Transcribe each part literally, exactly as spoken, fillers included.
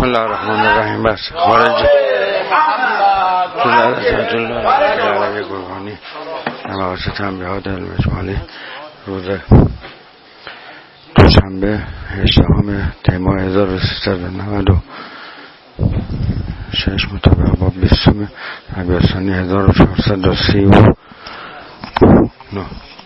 بسم الله الرحمن الرحیم. بس خارج جلال جلال جلال گرگانی نماز تنبیهات علم اجمالی روز دوشنبه هجدهم دی ماه هزار و سیصد و نود و شش مطابق با بیستم ربیع الثانی هزار و چهارصد و سی و نه.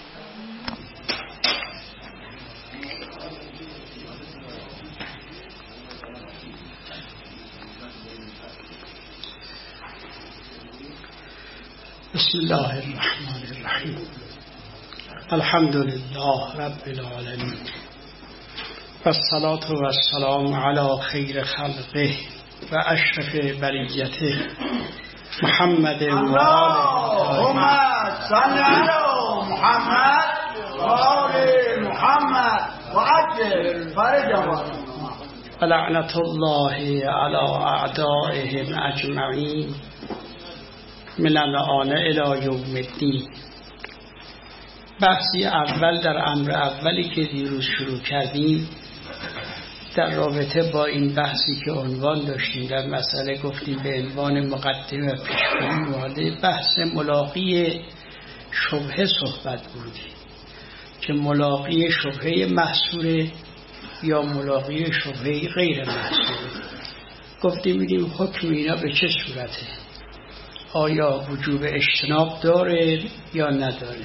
بسم الله الرحمن الرحیم. الحمد لله رب العالمین و الصلاة و السلام علی خیر خلقه و اشرف بریته محمد و اللهم صل علی محمد و آل محمد و عجل فرجهم و لعنت الله علی اعدائهم اجمعین من الآن الی یوم الدین. بحثی اول در امر اولی که دیروز شروع کردیم در رابطه با این بحثی که عنوان داشتیم در مسئله گفتیم به عنوان مقدمه و پیشگویی وارد بحث ملاقی شبهه صحبت بودیم که ملاقی شبهه محصوره یا ملاقی شبهه غیر محصوره. گفتیم میگیم حکم اینا به چه صورته، آیا وجوب اجتناب داره یا نداره.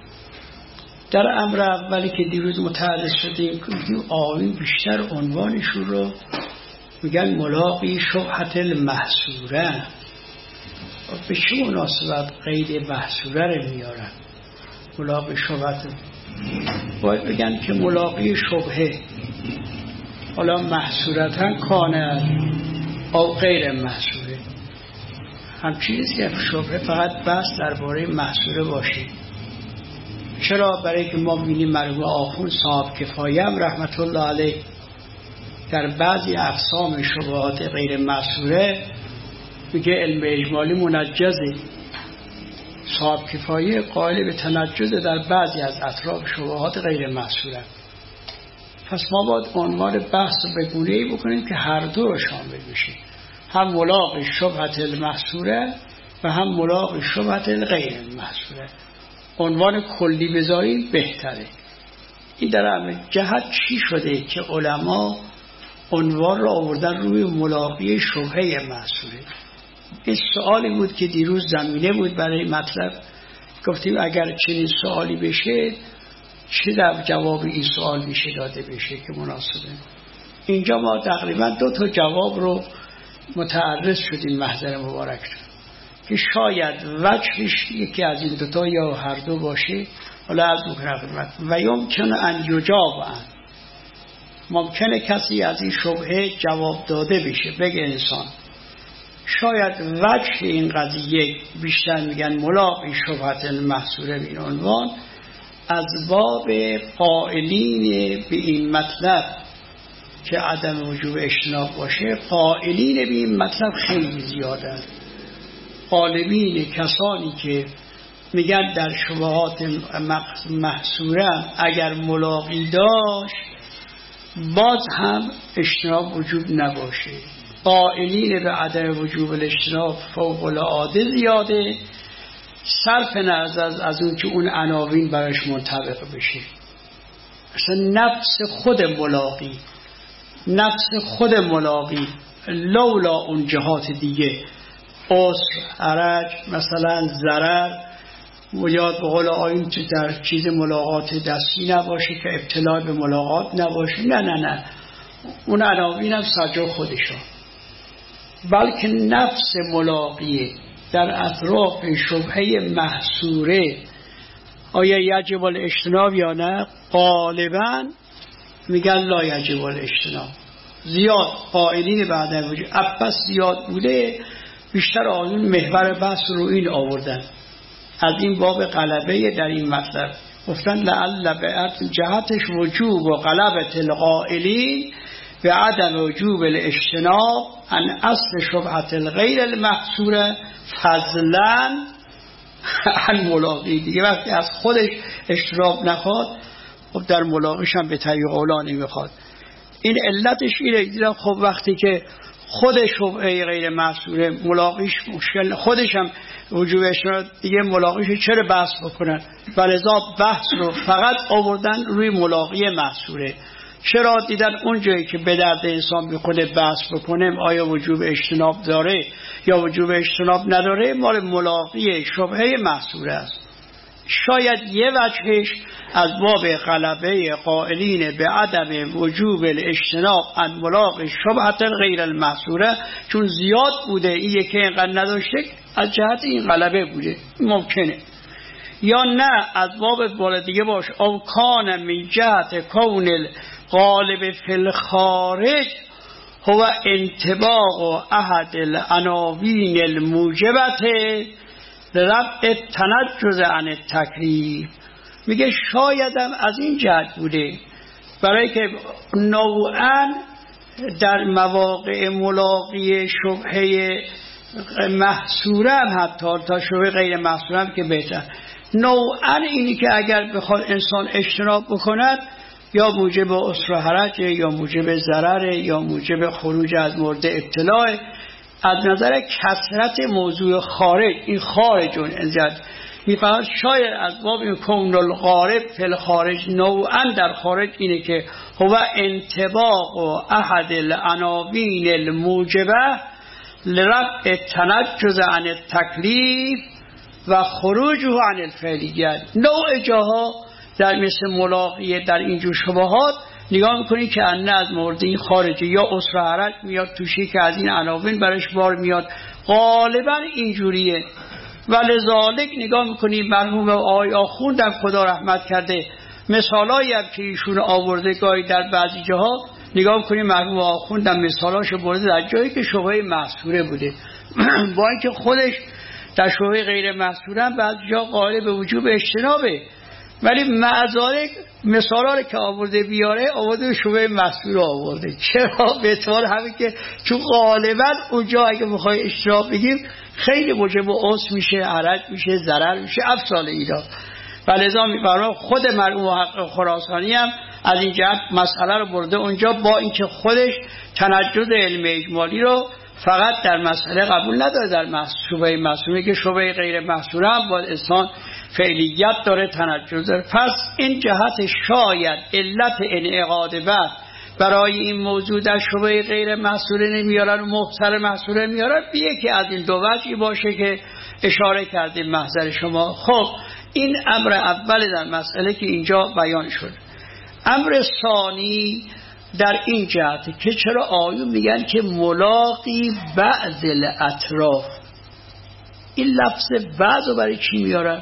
در امر اولی که دیروز متعرض شدیم که آیین بیشتر عنوانشون رو میگن ملاقی شبهت المحصوره. به چه مناسبت قید محصوره رو میارن؟ ملاقی شبهت باید بگن که ملاقی شبهه حالا محصورتاً کانه او غیر محصوره. همچنین که شبهه فقط بس درباره محصوره باشه. چرا؟ برای که ما بینیم مرحوم آخوند صاحب کفایه هم رحمت الله علیه در بعضی اقسام شبهات غیر محصوره میگه علم اجمالی منجزه. صاحب کفایه قائل به تنجز در بعضی از اطراف شبهات غیر محصوره. پس ما باید عنوان بحث به گونه‌ای بکنیم که هر دو رو شامل بشه، هم ملاقی شبهت المحصوره و هم ملاقی شبهت غیر المحصوره. عنوان کلی بذاریم بهتره. این در همه جهت چی شده که علما عنوان را آوردن روی ملاقی شبهه محصوره؟ این سوالی بود که دیروز زمینه بود برای مطلب. گفتیم اگر چنین سوالی بشه چه در جواب این سوال میشه داده بشه که مناسبه. اینجا ما تقریبا دو تا جواب رو متعرض شدیم محضر مبارک رو که شاید وجهش یکی از این دوتا یا هر دو باشه. حالا از مقربت و یمکن ان یجاب ان، ممکنه کسی از این شبهه جواب داده بشه، بگه انسان شاید وجه این قضیه بیشتر میگن ملاقی شبهت المحصوره به این عنوان از باب قائلین به این مطلب که عدم وجوب اجتناب باشه. قائلین به این مطلب خیلی زیادن. غالبین کسانی که میگن در شبهات محصوره اگر ملاقی داشت باز هم اجتناب وجوب نباشه. قائلین به عدم وجوب الاجتناب فوق العاده زیاده، صرف نظر از, از اون که اون عناوین براش منطبق بشه. اصلا نفس خود ملاقی نفس خود ملاقی لولا اون جهات دیگه عسر، حرج، مثلا ضرر، مجاد به قول آیین که در چیز ملاقات دستی نباشه که ابتلا به ملاقات نباشه، نه نه نه اون عناوین هم سجا خودشان، بلکه نفس ملاقی در اطراف شبهه محصوره آیا یجب الاجتناب یا نه؟ غالبا میگن لا یجب الاجتناب. زیاد قائلین بعد وجود عباس زیاد بوده، بیشتر آنون محور بحث رو این آوردن. از این باب غلبه در این مطلب گفتن لعل به جهتش وجوب و غلبت القائلین به عدم وجوب الاجتناب عن اصل شبهت الغیر المحصوره فضلا عن ملاقی. دیگه وقتی از خودش اجتناب نخواد خب در ملاقیش هم به طریق اولا نمیخواد. این علتش اینه. دیدم خب وقتی که خود شبهه غیر محصوره ملاقیش مشکل، خودش هم وجوب اجتناب دیگه ملاقیش چرا بحث بکنن؟ ولذا بحث رو فقط آوردن روی ملاقی محصوره. چرا دیدن اون جایی که به درد انسان میخوره بحث بکنیم آیا وجوب اجتناب داره یا وجوب اجتناب نداره، مال ملاقی شبهه محصوره است. شاید یه وجهش از باب غلبه قائلین به عدم وجوب الاجتناب عن ملاقی شبهه غیر المحصوره، چون زیاد بوده این یکی اینقدر نداشته، از جهت این غلبه بوده ممکنه. یا نه از باب بالا دیگه باش، او کان من جهت کون الغالب فی الخارج هو انطباق احد العناوین الموجبه لرفع تنجز عن التکلیف. میگه شایدم از این جهت بوده، برای که نوعا در مواقع ملاقی شبهه محصوره هم حتی تا شبهه غیر محصوره هم که بهتر، نوعا اینی که اگر بخواد انسان اجتناب بکند یا موجب عسر و حرج یا موجب ضرر یا موجب خروج از مورد ابتلاء، از نظر کثرت موضوع خارج، این خارج اون انزد میفهمد. شاید از باب این کون الغارب فی الخارج نوعا در خارج اینه که هو انطباق و احد العناوین الموجبه لرفع تنجز عن التکلیف و خروجه عن الفعلیت. نوع جاها در مثل ملاقیه در اینجور شبهات نگاه میکنی که انه از مورد این خارجی یا عسر و حرج میاد توشی که از این عناوین برش بار میاد، غالبا اینجوریه. ولذالک نگاه میکنی مرحوم آقای آخوندم خدا رحمت کرده مثالایی هم که ایشون آورده گاهی در بعضی جاها نگاه میکنی مرحوم آخوندم مثالاشو برده در جایی که شبهه محصوره بوده با اینکه خودش در شبهه غیر محصوره هم بعضی جا قائل به وجوب اجتنابه، ولی معذالک مثالا که آورده بیاره آورده شبهه محصوره آورده. چرا؟ به طور همین که چون غالبا اونجا اگه بخوای اجتناب بگیم خیلی موجب عسر میشه، حرج میشه، ضرر میشه، افصال اینا. ولذا میفرما خود مرحوم حق خراسانی هم از این جهت مسئله رو برده اونجا، با اینکه خودش تنجد علم اجمالی رو فقط در مسئله قبول نداره، در شبهه محصوره که شبهه غیر محصوره هم با انسان فعلیت داره، تنجز داره. پس این جهت شاید علت انعقاد بعد برای این موضوع در شبهه غیر محصوره نمیارن و محصر محصوره میارن، بیه که از این دو وجهی باشه که اشاره کردیم محضر شما. خب این امر اول در مسئله که اینجا بیان شد. امر ثانی در این جهت که چرا آیون میگن که ملاقی بعض الاطراف، این لفظ بعض رو برای چی میارن؟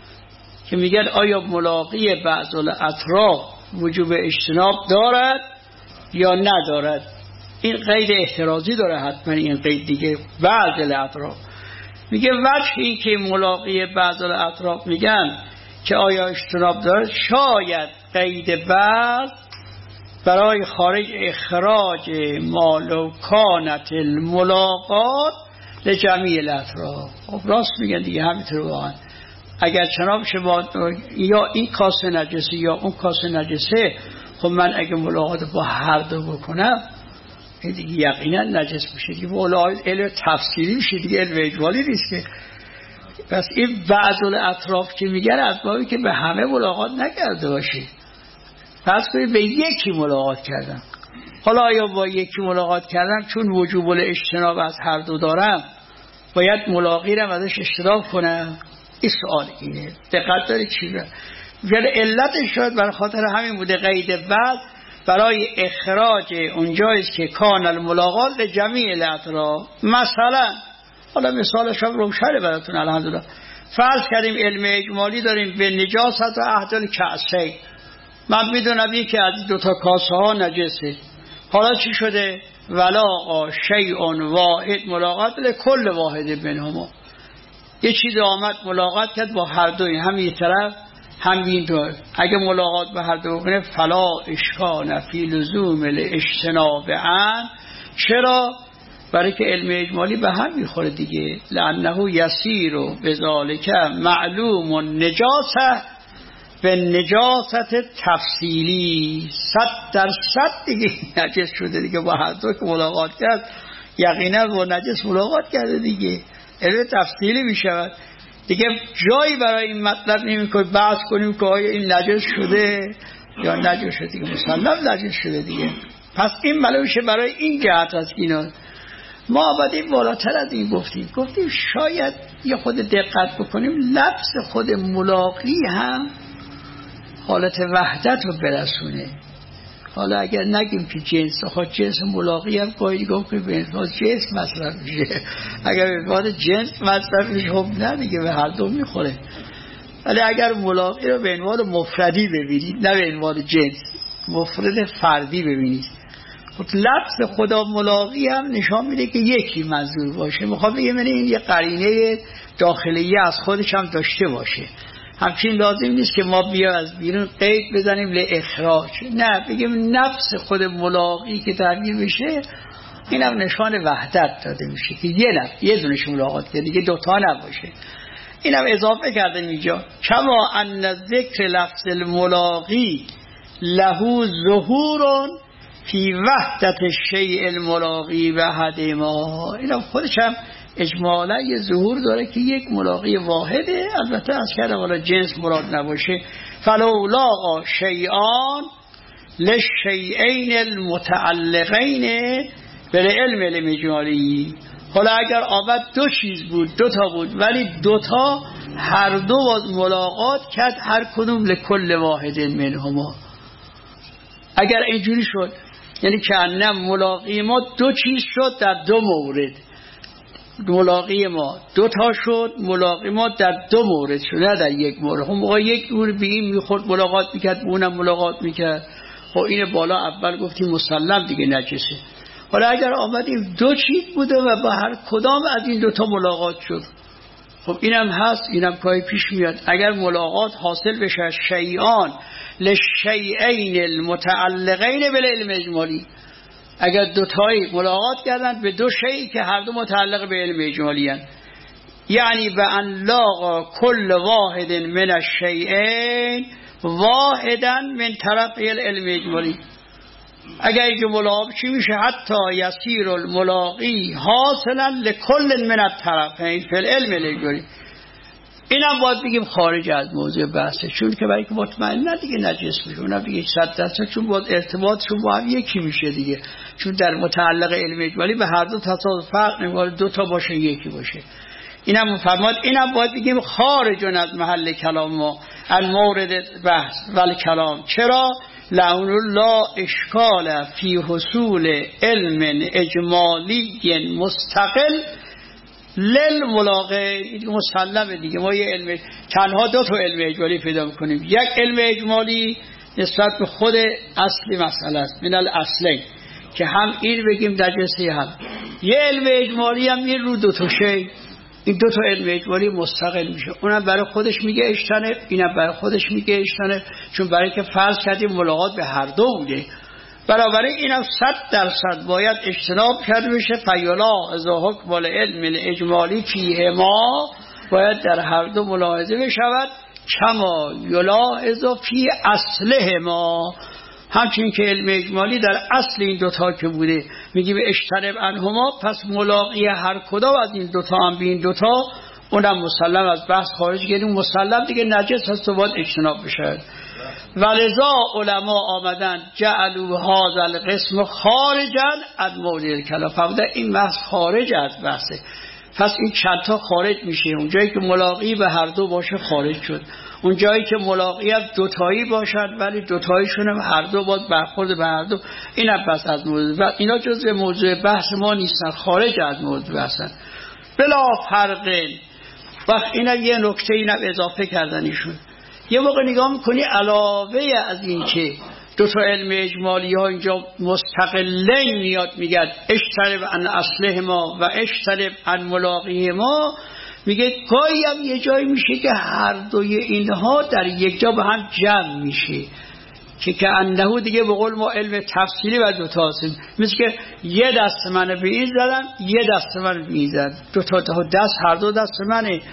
که میگن آیا ملاقی بعض الاطراف وجوب اجتناب دارد یا ندارد؟ این قید احترازی داره حتما، این قید دیگه بعض الاطراف. میگه وجهی که ملاقی بعض الاطراف میگن که آیا اجتناب دارد، شاید قید بعض برای خارج اخراج مالو کانت الملاقات لجمیع الاطراف. خب راست میگن دیگه، همینطور واقعا. اگر چناب شما یا این کاسه نجسه یا اون کاسه نجسه، خب من اگه ملاقات با هر دو بکنم این دیگه یقینا نجس میشه دیگه، ملاقات علم تفسیری میشه دیگه، علم اجمالی نیست که. پس این بعض الاطراف که میگن از بابی که به همه ملاقات نکرده باشی، پس کنید به یکی ملاقات کردم. حالا آیا با یکی ملاقات کردم چون وجوب الاجتناب از هر دو دارم باید ملاقی رو ازش اجتناب کنم؟ این سوال اینه. دقت داری چی رو ولی علتش شاید برای خاطر همین بوده قید بعد برای اخراج اونجاییست که کان الملاقات لجمیع الاطراف. مثلا حالا مثالش هم روشنه براتون الحمدلله. فرض کردیم علم اجمالی داریم به نجاست و احدال کاسه، من میدونم یکی از دو تا کاسه ها نجسه، حالا چی شده؟ ولا شیء واحد ملاقات لکل واحد منهما، یه چیز آمد ملاقات کرد با هر دوی، هم یه طرف هم این طرف. اگه ملاقات با هر دو کنه فلا اشکال فی لزوم الاجتناب عن. چرا؟ برای که علم اجمالی به هم میخوره دیگه. لانه یسیر و بذالک معلوم و نجاسه به نجاست تفصیلی، صد در صد دیگه نجس شده دیگه با هر دو که ملاقات کرد. یقینا با نجس ملاقات کرده دیگه. علم تفصیلی می شود دیگه. جایی برای این مطلب نمی کنیم بحث کنیم که آیا این نجس شده یا نجس شده دیگه. مسلم نجس شده دیگه. پس این ملوشه برای این جهت از اینا. ما آمدیم بالاتر از این گفتیم گفتیم شاید یه خود دقت بکنیم لفظ خود ملاقی هم حالت وحدت رو برسونه. حالا اگر نگیم که جنس، خود جنس ملاقی هم قایدی گفت که به عنوان جنس مصرف میشه. اگر به عنوان جنس مصرف میشه خب نه دیگه به هر دو میخوره. ولی اگر ملاقی رو به عنوان مفردی ببینید نه به عنوان جنس، مفرد فردی ببینید، خب لفظ خدا ملاقی هم نشان میده که یکی منظور باشه. میخوام بگم این یه قرینه داخلی از خودش هم داشته باشه. همچین لازم نیست که ما بیا از بیرون قید بزنیم لاخراج، نه بگیم نفس خود ملاقی که تعبیر بشه این هم نشان وحدت داده میشه که یه نفس یه دونش ملاقات کرده دیگه دوتا نباشه. این هم اضافه کرده اینجا کما ان ذکر لفظ الملاقی له ظهور فی وحدت الشیء الملاقی وحد ما. این هم خودش هم اجمالا یه ظهور داره که یک ملاقی واحده. البته از کردم والا جنس مراد نباشه. فلو لاقا شیئان للشیئین المتعلقین بالعلم الاجمالی. حالا اگر آمد دو چیز بود دو تا بود ولی دو تا هر دو باز ملاقات کرد هر کدوم لکل واحد منهما. اگر اینجوری شد یعنی که انم ملاقی ما دو چیز شد در دو مورد. ملاقی ما دو تا شد، ملاقی ما در دو مورد شد نه در یک مورد. هم موقع یک مورد به این میخورد ملاقات میکرد اونم ملاقات میکرد. خب این بالا اول گفتیم مسلم دیگه نجسه. حالا اگر آمدیم دو چیز بوده و با هر کدام از این دوتا ملاقات شد خب اینم هست اینم کاری پیش میاد. اگر ملاقات حاصل بشه شیئان للشیئین المتعلقین بالعلم اجمالی، اگر دوتایی ملاقات کردن به دو شیئی که هر دو متعلق به علم اجمالی هستند، یعنی به ان لاقا کل واحد من الشیئین واحدا من طرف العلم اجمالی. اگر اینجا ملاقات چی میشه؟ حتی یسیر الملاقی حاصلا لکل من الطرفین فی العلم الاجمالی. اینم باید بگیم خارج از موضوع بحثه، چون که برای که مطمئن دیگه نجس میشه، اونم دیگه صد درصد چون باید ارتباطشون با هم یکی میشه دیگه، چون در متعلق علم اجمالی به هر دو تصادف فرق نمیکنه، دو تا باشه یکی باشه. اینم فرماد اینم باید بگیم خارج از محل کلام ما از مورد بحث ولی کلام. چرا؟ لعن لا اشکال فی حصول علم اجمالی مستقل للملاقه. مسلمه دیگه ما یه علم تنها دو تا علم اجمالی پیدا میکنیم. یک علم اجمالی نسبت به خود اصلی مسئله است من الاصلی که هم این بگیم نجسی، هم یه علم اجمالی هم یه رو دو تا شی. این دو تا علم اجمالی مستقل میشه، اونم برای خودش میگه اشتنه، اینم برای خودش میگه اشتنه، چون برای که فرض کردیم ملاقات به هر دو بوده. بنابراین اینم صد درصد باید اجتناب کرده بشه. فیلا از حکم العلم الاجمالی فیه ما باید در هر دو ملاحظه بشود کما یلاحظ فی اصله ما، همچنین که علم اجمالی در اصل این دوتا که بوده میگیم اجتنب عنهما، پس ملاقی هر کدام از این دوتا هم به این دوتا اونم مسلم از بحث خارج گردیم، مسلم دیگه نجس هست و باید اجتناب بشه. ولذا علما آمدن جعلوا هذا القسم خارجا از موضع کلام، فهمیدن این بحث خارج از بحثه، پس این چند تا خارج میشه. اون جایی که ملاقی به هر دو باشه خارج شد، اون جایی که ملاقی هم دوتایی باشد ولی دوتاییشون هم هر دو باید برخورد به هر دو، این هم پس از موضوع. اینا جزء موضوع بحث ما نیستن، خارج از موضوع هستن بلا فرق. وقت اینا یه نکته اینا اضافه کردن ایشون. یه موقع نگاه میکنی علاوه از این که دو تا علم اجمالی ها اینجا مستقلین میاد میگن اشترب عن اصله ما و اشترب عن ملاقی ما، میگه گاهی هم یه جایی میشه که هر دوی اینها در یک جا به هم جمع میشه که که انهو دیگه به قول ما علم تفصیلی و دو تا هستیم، مثل که یه دست منو به این زدن یه دست منو به این زدن، دو تا دست هر دو دست منه.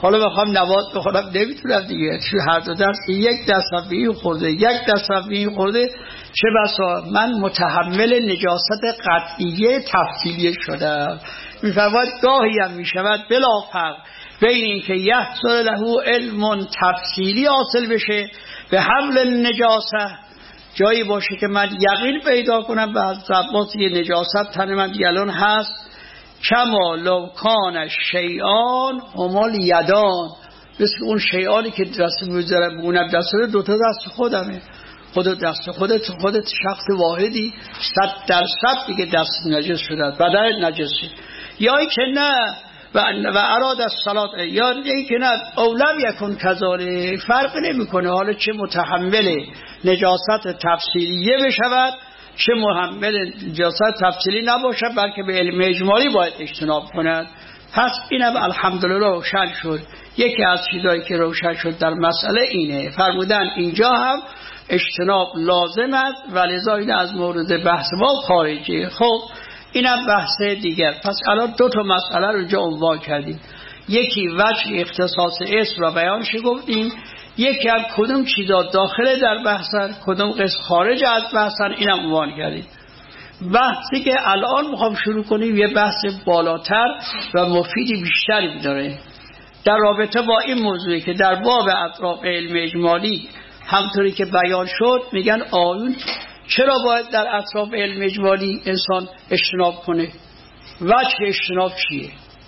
حالا بخوام نبات بخورم نمیتونم دیگه، چون هر دو دست یک دست هم به این خورده یک دست هم به این خورده، چه بسا من متحمل نجاست قطعیه تفصیلیه شدم. میفرماید گاهی هم میشود بلا فرق بین این که یحصل له علم تفصیلی حاصل بشه به حمل نجاسه، جایی باشه که من یقین پیدا کنم به حضرت عباس یه نجاست تن من دیالون هست، کما لو کان شیئان همال یدان، مثل اون شیئانی که دست میذارم بگونم دست دوتا دست خودمه، خودت دست خودت خودت شخص واحدی صد درصد دیگه دست نجس شده، بدن نجسه. یا ای که نه و, و اراد الصلاة، یا ای که نه اولم یکن کذالک، فرق نمیکنه حالا چه متحمل نجاست تفصیلیه بشود چه محمل نجاست تفصیلی نباشد، بلکه به علم اجمالی باید اجتناب کند. پس اینم الحمدلله روشن شد. یکی از چیزایی که روشن شد در مسئله اینه، فرمودن اینجا هم اجتناب لازم است و لذا این از مورد بحث ما خارجی. خب اینم بحث دیگر. پس الان دو تا مسئله رو اینجا عنوان کردیم، یکی وجه اختصاص اسم را بیانش گفتیم، یکی هم کدوم چیزا داخل در بحثن کدوم قسم خارج از بحثن، اینم عنوان کردیم. بحثی که الان میخوام شروع کنیم یه بحث بالاتر و مفیدی بیشتری داره در رابطه با این موضوعی که در باب اطراف علم اجمالی همطوری که بیان شد. میگن آیون چرا باید در اطراف علم اجمالی انسان اجتناب کنه؟ وجه اجتناب چیه؟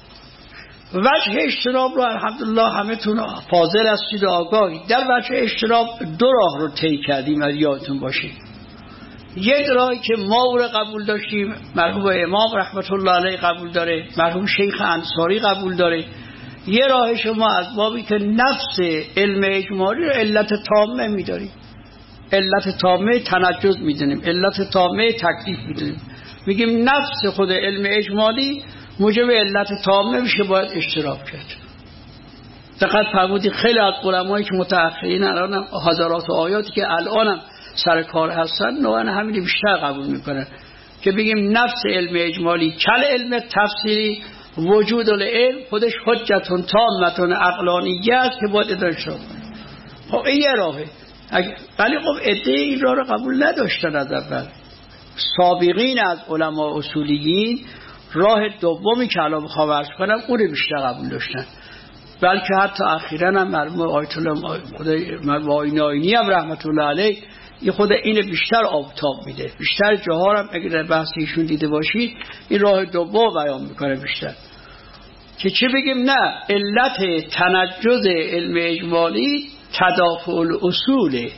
وجه اجتناب رو الحمدلله همه تون فاضل هستید و آگاهی. در وجه اجتناب دو راه رو طی کردیم از یادتون باشه. یک راهی که ما او رو قبول داشتیم، مرحوم امام رحمت الله علیه قبول داره، مرحوم شیخ انصاری قبول داره. یه راه شما از بابی که نفس علم اجمالی رو علت تامه می‌داریم، علت تامه تنجز می‌دونیم، علت تامه تکلیف می‌دونیم، میگیم نفس خود علم اجمالی موجب علت تامه میشه، باید اشتراک کرد. دقت فرمودید خیلی از علمایی که متأخرین الان هزارات آیاتی که الانم سر کار هستن نوعا همین بیشتر قبول میکنن که بگیم نفس علم اجمالی کل علم تفسیری وجود العلم خودش حجتون تامتون عقلانیه است که باید ادراک کنه. خب این یه راهه، ولی خب عده این راه رو قبول نداشتن از اول. سابقین از علما اصولیین راه دومی که الان بخوام عرض کنم اون رو بیشتر قبول داشتن، بلکه حتی اخیراً هم مرحوم آیت الله خدای مرحوم هم رحمت الله علیه این خود اینو بیشتر آفتاب میده. بیشتر جاها هم اگر بحث ایشون دیده باشید این راه دوم بیان میکنه بیشتر، که چه بگیم نه علت تنجز علم اجمالی تدافع الاصول،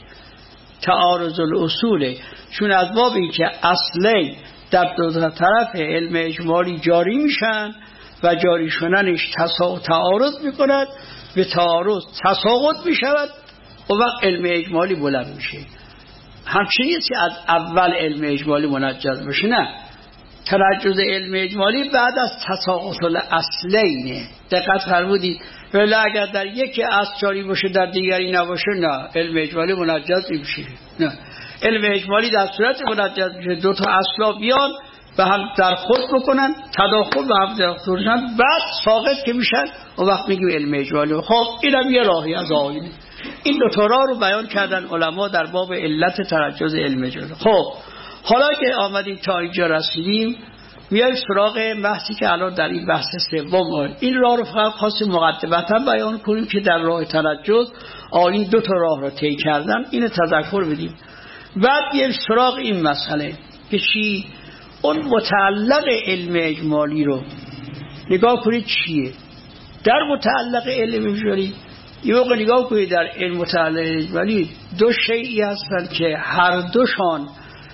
تعارض الاصول، چون از باب این که اصلی در دو طرف علم اجمالی جاری میشن و جاری شدنش تعارض میکند، به تعارض تساقط میشود و وقت علم اجمالی بلند میشه. همچنین نیست که از اول علم اجمالی منجز بشه، نه، تنجز علم اجمالی بعد از تساقط الاصلینه. دقت فرمودید؟ ولی اگر در یکی اصل جاری باشه در دیگری نباشه، نه علم اجمالی منجز نمیشه. نه، علم اجمالی در صورت منجز میشه دو تا اصلا بیان به هم در خود بکنن، تداخل به هم در خود بکنن، بعد ساقط که میشن و وقت میگیم علم اجمالی. خب اینم یه راهی از آینه. این دو تا راه رو بیان کردن علما در باب علت تنجز علم اجمالی. خب حالا که آمدیم تا اینجا رسیدیم میایم سراغ بحثی که الان در این بحث سوم. این راه رو فقط خواستیم مقدمتا بیان کنیم که در راه تنجز آیین دو تا راه رو طی کردن، اینو تذکر بدیم. بعد میایم سراغ این مسئله که چی؟ اون متعلق علم اجمالی رو نگاه کنید چیه. در متعلق علم اجمالی یه موقع نگاه کنید در علم متعلق اجمالی دو شیئی هستند که هر دوشان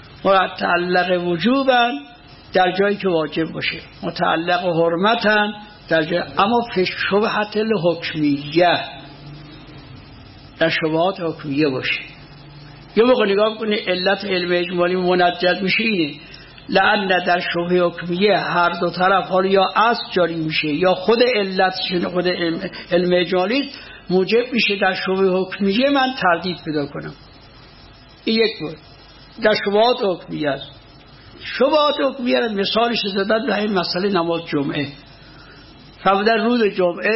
متعلق وجوبن در جایی که واجب باشه، متعلق حرمتن در جای، اما فی شبهت الحکمیه، در شبهات حکمیه باشه. یه موقع نگاه کنید علت علم اجمالی منجز میشه اینه لعن در شبهه حکمیه هر دو طرف حالا یا اصل جاری میشه یا خود علت خود علم, علم اجمالی موجب میشه در شبهه حکمیه من تردید پیدا کنم. این یک بود در شبهات حکمیه است. شبهات حکمیه را مثالش زدن به این مسئله نماز جمعه. فرمودن روز جمعه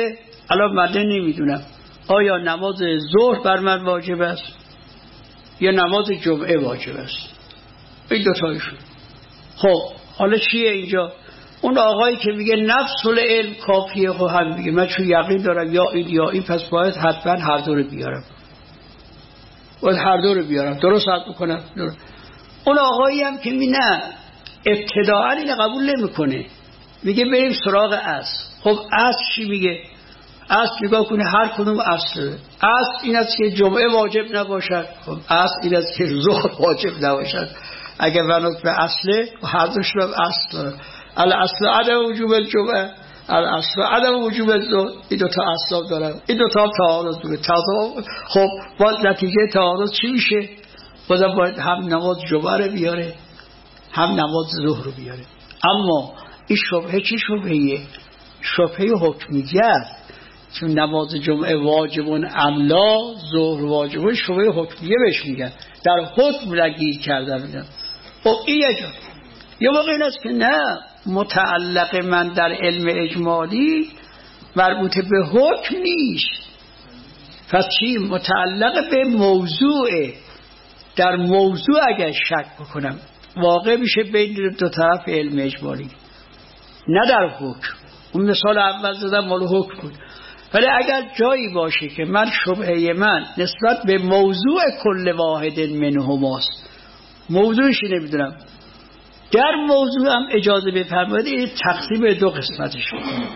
الان من نمیدونم آیا نماز ظهر بر من واجب است یا نماز جمعه واجب است، این دوتایشون. خب حالا چیه اینجا؟ اون آقایی که میگه نفس العلم کافیه، خب هم میگه من چون یقین دارم یا این یا این، پس باید حتما هر دو رو بیارم، باید هر دو رو بیارم، درست حد بکنم درست. اون آقایی هم که می نه ابتداعا این قبول نمیکنه، میگه بریم سراغ اصل. خب اصل چی میگه؟ اصل نگاه کنه هر کدوم اصل. اصل این است که جمعه واجب نباشد، خب اصل این است که ظهر واجب نباشد. اگر بنات به اصله هر دوش رو اصل داره. الاصل عدم وجوب الجمعه، الاصل عدم وجوب الظهر، این دوتا اصل دارن، این دوتا تعارض داره. خب با نتیجه تعارض چی میشه؟ بازم باید هم نماز جمعه رو بیاره هم نماز ظهر رو بیاره. اما این شبهه چی شبهیه؟ شبهه حکمیه است، چون نماز جمعه واجبون املا، ظهر واجبون، شبهه حکمیه بهش میگن، در حکم لگیر کردن میگن. خب این یه جا یه موقع این است که نه، متعلق من در علم اجمالی مربوط به حکم نیست. پس چی؟ متعلق به موضوعه. در موضوع اگر شک بکنم واقع میشه بین دو طرف علم اجمالی، نه در حکم. اون مثال اول زدم مال حکم بود، ولی اگر جایی باشه که من شبهه من نسبت به موضوع کل واحد منهماست، موضوعش نمیدونم، در موضوع هم اجازه بفرمایید تقسیم دو قسمتش کنم.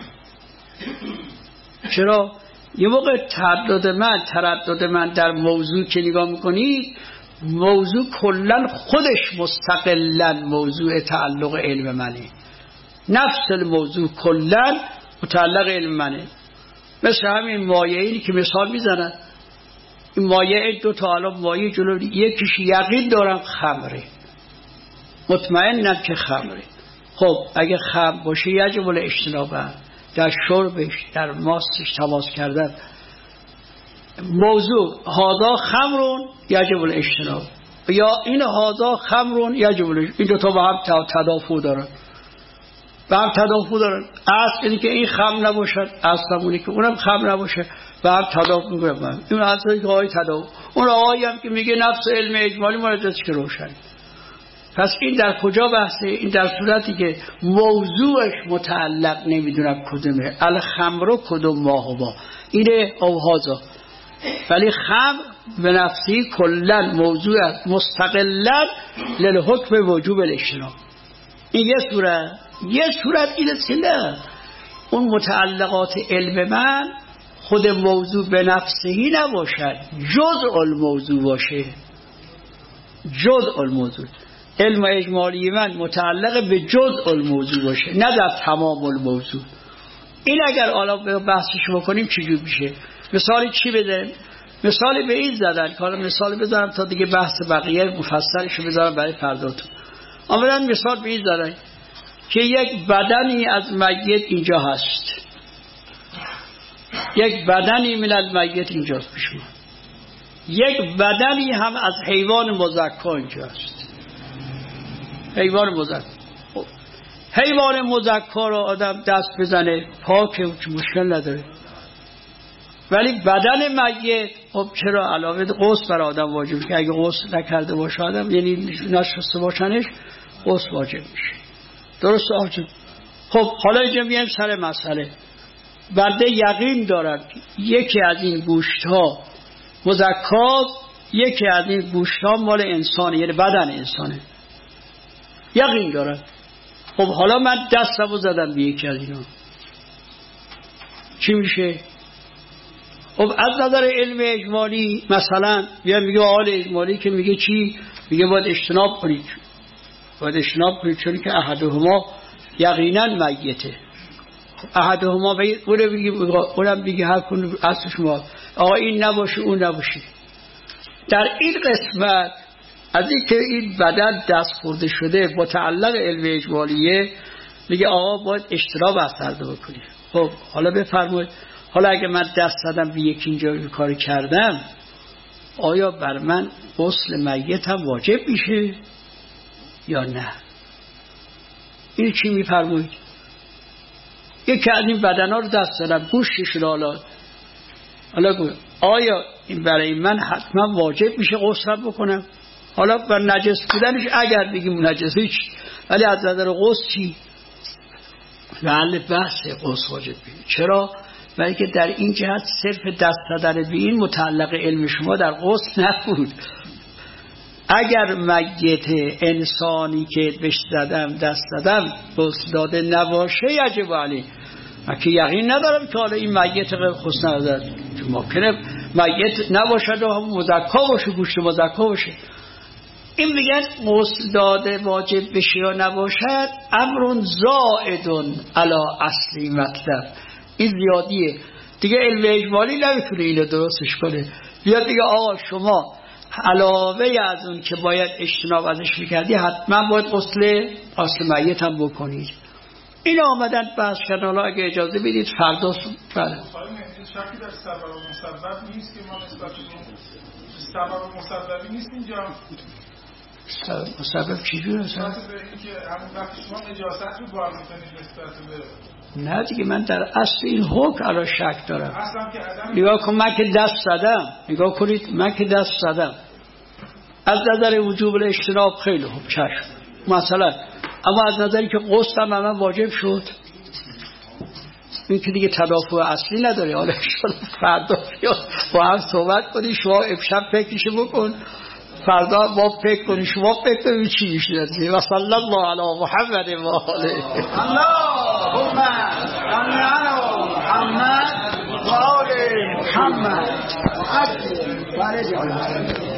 چرا؟ یه موقع تردد من تردد من در موضوع که نگاه میکنید، موضوع کلن خودش مستقلن موضوع تعلق علم منه، نفس الموضوع کلن متعلق علم منه. مثل همین مایعی که مثال میزنن، این مایع دو تا الان مایع جلو، یکیش یقین دارم خمره، مطمئنم که خمره. خب اگه خمر باشه یجب الاجتناب، در شربش در ماستش تماس کردن. موضوع هاذا خمرون یجب الاجتناب، یا این هاذا خمرون یجب الاجتناب، این دو تا با هم تدافع دارن، با هم تدافع دارن. اصل اینه که این خمر نباشد، اصل همونه که اونم خمر نباشه، با هم تدافع میکنن. این اصلی که آقای تدافع، اون آقایی هم که میگه نفس علم اجمالی مورد که روشن. پس این در کجا بحثه؟ این در صورتی که موضوعش متعلق نمیدونم کدومه، الخمر کدوم ماهوا، اینه او هازا. ولی خمر به نفسی کلن موضوع مستقلن للحکم وجوب الاجتناب. این یه صورت. یه صورت اینه که نه، اون متعلقات علم من خود موضوع به نفسهی نباشد، جزء الموضوع باشه، جزء الموضوع. علم اجمالی من متعلق به جزء الموضوع باشه، نه در تمام الموضوع. این اگر حالا به بحثش بکنیم چجور میشه؟ مثالی چی بزنیم؟ مثالی به این زدن که حالا مثال بذارم تا دیگه بحث بقیه مفصلشو بذارم برای فرداتون. اولا مثال به این زدن که یک بدنی از میت اینجا هست، یک بدنی من المیت اینجاست پیش ما، یک بدنی هم از حیوان مزکی اینجا هست، حیوان مزکی. حیوان مزکی رو آدم دست بزنه پاکه، مشکل نداره. ولی بدن میت خب چرا علاوه غسل بر آدم واجب، که اگه غسل نکرده باشه آدم، یعنی نشسته باشنش، غسل واجب میشه. درست آجب. خب حالا اینجا میایم سر مسئله. بنده یقین دارم یکی از این گوشت ها مزکات، یکی از این گوشت ها مال انسانه، یعنی بدن انسانه، یقین دارم. خب حالا من دستمو زدم به یکی از اینا، چی میشه؟ خب از نظر علم اجمالی مثلا بیا میگه آل اجمالی که میگه چی؟ میگه باید اجتناب کنید، باید اجتناب کنید، چون که احدهما یقینا میته. احدهما اونم میگه اونم میگه هر کدوم اصل شما آقا این نباشه اون نباشه. در این قسمت از این که این بدن دست خورده شده متعلق علم اجمالیه، میگه آقا باید اجتناب از فردا بکنید. خب حالا بفرمایید، حالا اگه من دست زدم به یک اینجا کاری کردم، آیا بر من غسل میت هم واجب میشه یا نه؟ این چی میفرمایید؟ یکی از این بدنا رو دست دادم گوشش رو حالا حالا گوش آیا این برای من حتما واجب میشه غسل بکنم؟ حالا بر نجس بودنش اگر بگیم نجس هیچ، ولی از نظر غسل چی؟ محل بحث غسل واجب بگیم. چرا؟ برای که در این جهت صرف دست دادن به این متعلق علم شما در غسل نبود. اگر میت انسانی که بهش زدم دست دادم غسل داده نباشه یجب علی، من که یقین ندارم که حالا این میت غسل نداده، ممکنه میت نباشد و مزکا باشه، گوشت مزکا باشه. این میگن غسل داده واجب بشه یا نباشد امر زائد علی اصلی مطلب، این زیادیه دیگه. علم اجمالی نمیتونه اینو درستش کنه، بیاد دیگه آقا شما علاوه از اون که باید اجتناب ازش میکردی حتما باید غسل غسل میت هم بکنید. این آمدن بحث کردن. حالا اگه اجازه بدید فردا بله شکی در سبب و مسبب نیست که ما نسبت به سبب و مسببی نیست اینجا. سبب مسبب چجور هست؟ نسبت به اینکه همون وقتی شما نجاست رو بار میکنید نسبت به نه دیگه من در اصل این حکم الان شک دارم. اصلا که عدم نگاه کن من که دست زدم، نگاه کنید من که دست زدم از نظر وجوب الاجتناب خیلی خوب چشم مثلا، اما از نظری که غسل هم من واجب شد این که دیگه تدافع اصلی نداره. حالا فردا با هم صحبت کنی، شما امشب فکرش بکن، فردا ما فکر کنی، شما فکر کنی چی میشه. و صلی الله علی محمد و آله. اللهم صل علی محمد و آل محمد.